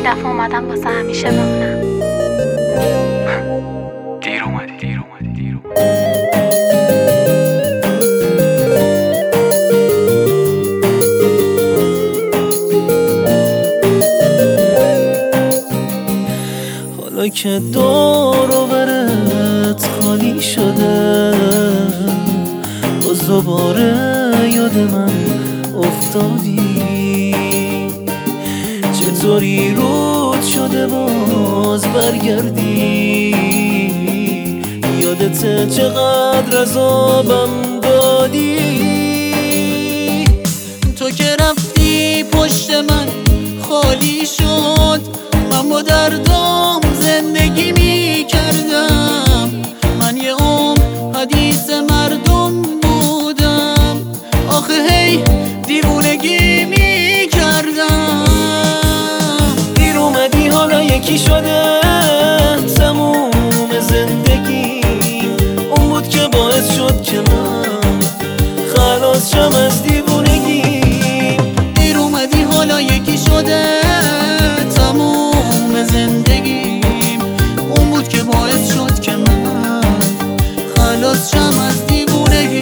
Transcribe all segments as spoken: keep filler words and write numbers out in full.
دفعه اومدم واسه همیشه بمونم. دیر اومدی دیر اومدی دیر اومدی حالا که دور و برت خالی شده، باز دوباره یاد من افتادی. چطوری رود شده باز برگردی؟ یادت چقدر عذابم دادی. تو که رفتی پشت من خالی شد، من با دردام زندگی می کردم. من یه عمر حدیث مردم بودم، آخه هی دیوونگی می کردم. دیر اومدی حالا یکی شده تموم زندگی. اون بود که باعث شد که من خلاص شم از دیوونگی. دیر اومدی حالا یکی شده تموم زندگی. اون بود که باعث شد که من خلاص شم از دیوونگی.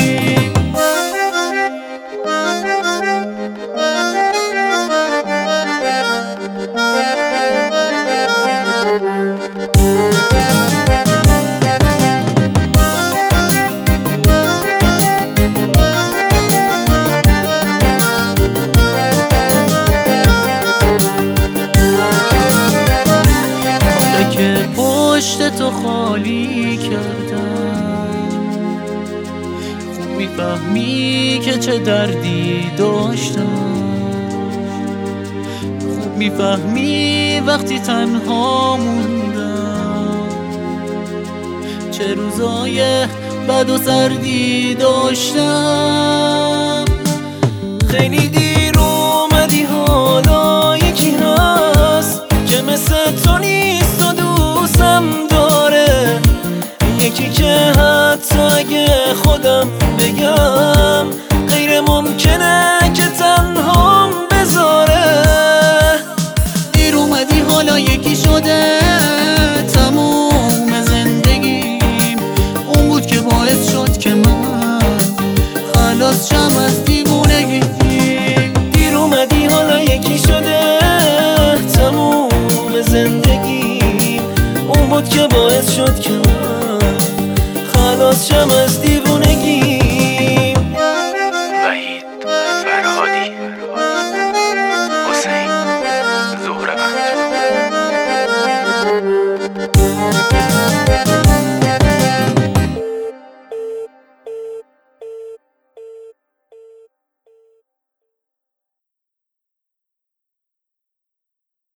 که پشت تو خالی کردم، خوب میفهمی که چه دردی داشتم. خوب میفهمی وقتی تنها موندم چه روزای بد و سردی داشتم. خیلی دیر اومدی حالا یکی هست که مثل تو نیست و دوستم داره. یکی که حتی اگه خودم بگم غیر ممکنه که تنهام بذاره. دیر اومدی حالا یکی شده تموم زندگیم. اون بود که باعث شد که من خلاص شم از دیوونگی. دیر اومدی حالا یکی شده تموم زندگی. اون بود که باعث شد که من خلاص شم از دیوونگی.